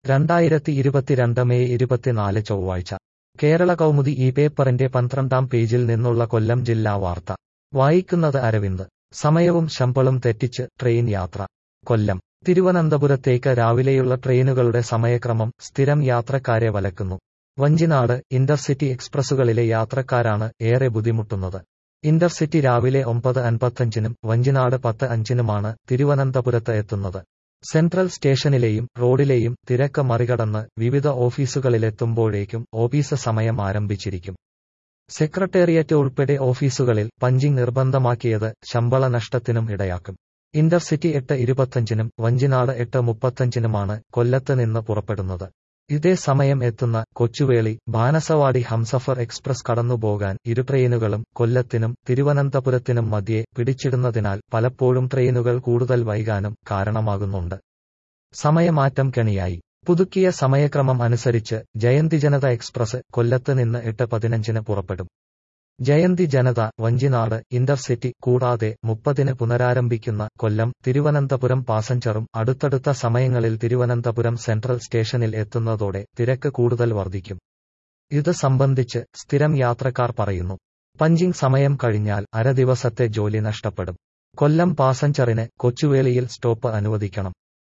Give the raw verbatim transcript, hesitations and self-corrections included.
രണ്ടായിരത്തി ഇരുപത്തിരണ്ട് മെയ് ഇരുപത്തിനാല് ചൊവ്വാഴ്ച കേരള കൗമുദി ഈ പേപ്പറിന്റെ പന്ത്രണ്ടാം പേജിൽ നിന്നുള്ള കൊല്ലം ജില്ലാ വാർത്ത വായിക്കുന്നത് അരവിന്ദ്. സമയവും ശമ്പളും തെറ്റിച്ച് ട്രെയിൻ യാത്ര. കൊല്ലം. തിരുവനന്തപുരത്തേക്ക് രാവിലെയുള്ള ട്രെയിനുകളുടെ സമയക്രമം സ്ഥിരം യാത്രക്കാരെ വലക്കുന്നു. വഞ്ചിനാട്, ഇന്റർസിറ്റി എക്സ്പ്രസുകളിലെ യാത്രക്കാരാണ് ഏറെ ബുദ്ധിമുട്ടുന്നത്. ഇന്റർസിറ്റി രാവിലെ ഒമ്പത് അൻപത്തഞ്ചിനും വഞ്ചിനാട് പത്ത് അഞ്ചിനുമാണ് തിരുവനന്തപുരത്ത് എത്തുന്നത്. സെൻട്രൽ സ്റ്റേഷനിലെയും റോഡിലെയും തിരക്ക് മറികടന്ന് വിവിധ ഓഫീസുകളിലെത്തുമ്പോഴേക്കും ഓഫീസ് സമയം ആരംഭിച്ചിരിക്കും. സെക്രട്ടേറിയറ്റ് ഉൾപ്പെടെ ഓഫീസുകളിൽ പഞ്ചിങ് നിർബന്ധമാക്കിയത് ശമ്പള നഷ്ടത്തിനും ഇടയാക്കും. ഇന്റർസിറ്റി എട്ട് ഇരുപത്തഞ്ചിനും വഞ്ചിനാട് എട്ട് മുപ്പത്തഞ്ചിനുമാണ് കൊല്ലത്ത് നിന്ന് പുറപ്പെടുന്നത്. ഇതേ സമയം എത്തുന്ന കൊച്ചുവേളി, ബാനസവാടി ഹംസഫർ എക്സ്പ്രസ് കടന്നുപോകാൻ ഇരു ട്രെയിനുകളും കൊല്ലത്തിനും തിരുവനന്തപുരത്തിനും മധ്യേ പിടിച്ചിടുന്നതിനാൽ പലപ്പോഴും ട്രെയിനുകൾ കൂടുതൽ വൈകാനും കാരണമാകുന്നുണ്ട്. സമയമാറ്റം കെണിയായി. പുതുക്കിയ സമയക്രമം അനുസരിച്ച് ജയന്തി ജനത എക്സ്പ്രസ് കൊല്ലത്ത് നിന്ന് എട്ട് പതിനഞ്ചിന് പുറപ്പെടും. ജയന്തി ജനത, വഞ്ചിനാട്, ഇന്റർസിറ്റി കൂടാതെ മുപ്പതിന് പുനരാരംഭിക്കുന്ന കൊല്ലം തിരുവനന്തപുരം പാസഞ്ചറും അടുത്തടുത്ത സമയങ്ങളിൽ തിരുവനന്തപുരം സെൻട്രൽ സ്റ്റേഷനിൽ എത്തുന്നതോടെ തിരക്ക് കൂടുതൽ വർദ്ധിക്കും. ഇത് സംബന്ധിച്ച് സ്ഥിരം യാത്രക്കാർ പറയുന്നു. പഞ്ചിങ് സമയം കഴിഞ്ഞാൽ അര ദിവസത്തെ ജോലി നഷ്ടപ്പെടും. കൊല്ലം പാസഞ്ചറിന് കൊച്ചുവേളിയിൽ സ്റ്റോപ്പ് അനുവദിക്കണം.